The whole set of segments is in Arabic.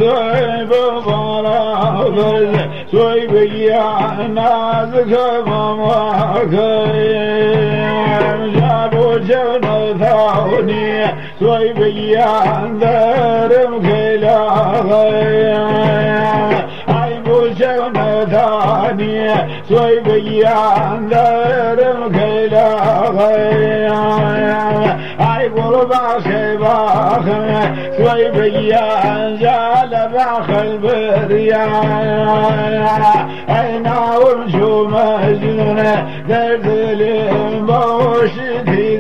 صيب برابر صيبيا نازك مماكين جابوا جنة ثاني صيبيا درم كلاغين عيبوا جنة ثاني صيبيا درم كلاغين عيبوا باخي باخي صيبيا جال باخ البريان عينا ومشو مجنون درد لموشتي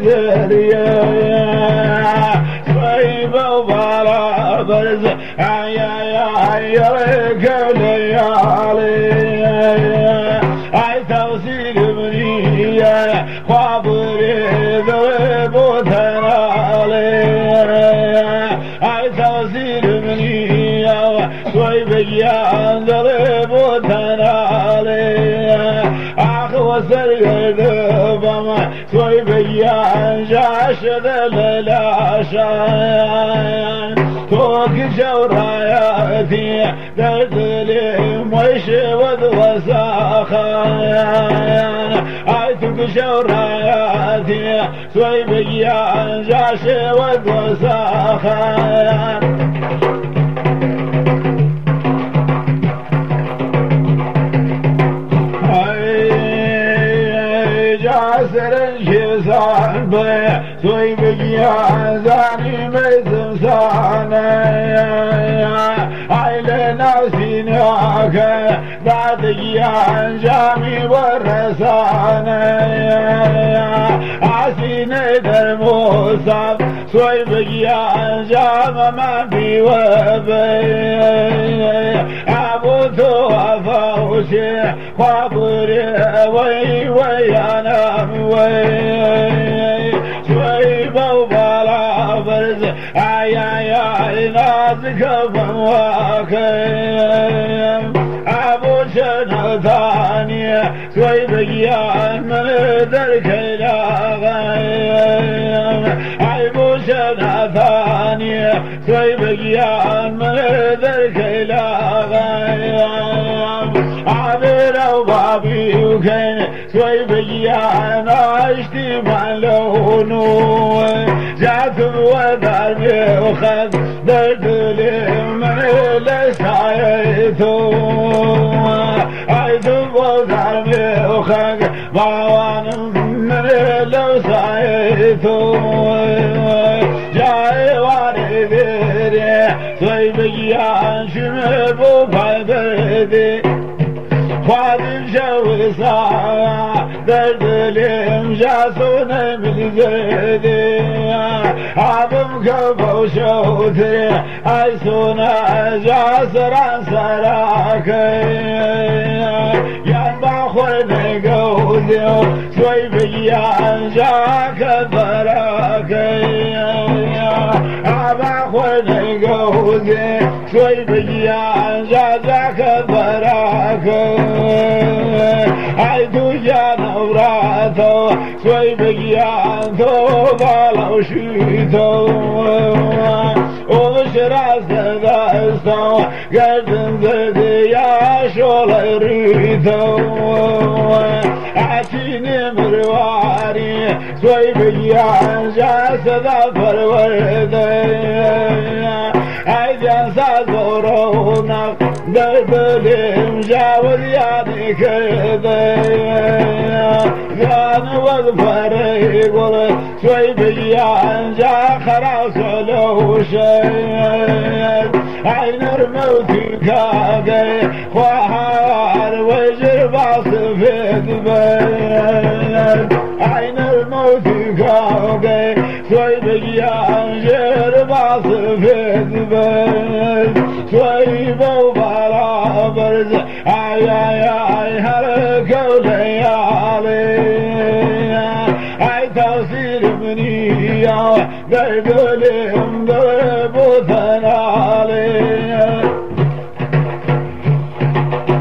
ذريان صيبة وبلا برز يا ريك ليالي عي توصيل منية خابري ذرب وثنالي عي توصيل منية صيبيا ذرب وثنالي أخو سرق دبما صيبيا جاشد للاشان توك جوراياتي درد لي مش وساخان عيتك جوراياتي صيبيا جاشد وساخان جاسر الجسان بي صيبيا زاني مزمساني عيلنا سيناك بعديا جامي ورساني عسيني درموسف صيبيا جام ما في وبي أبوتو أفوشي خابري وي أنا وي صيبة وبلا برز أي نازك فواكيم أبو شنو ثانية صيبيا من ذلك لاغيم أبو شنو ثانية صيبيا من ذلك لاغيم عبر وبابي وكين صيبيا ناشتي ملونه جات وذربي وخذ درد لي من لسايته عيد وذربي وخذ باوان من لسايته جاي واردي صيبيا شمب وفدردي خادم شوي ساعة درد لهم جاسون من زيدي عظم كفو شوتري عيسونا جاسران سراكي ينبع خويني قوزي صيبيا جاك براكي عبع خويني قوزي صيبيا جاك براكي عيدو يا نوراتو صيبيا ثوبالو شيتو وبشراس داستو قدن زدي يا شول ريتو عتيني مرواري صيبيا جاسد فروردي عيدان سازورونا دردلهم جاوز يعني كذا كان وظفري يقول صيبيا جا خلاص له شيء عين الموت كاقي خوار وجر باصفيد بين عين الموت كاقي صيبيا جر باصفيد بين صيبة وبلا برز اي هلكوا ليالي اي توصيل مني يا قلبي ضرب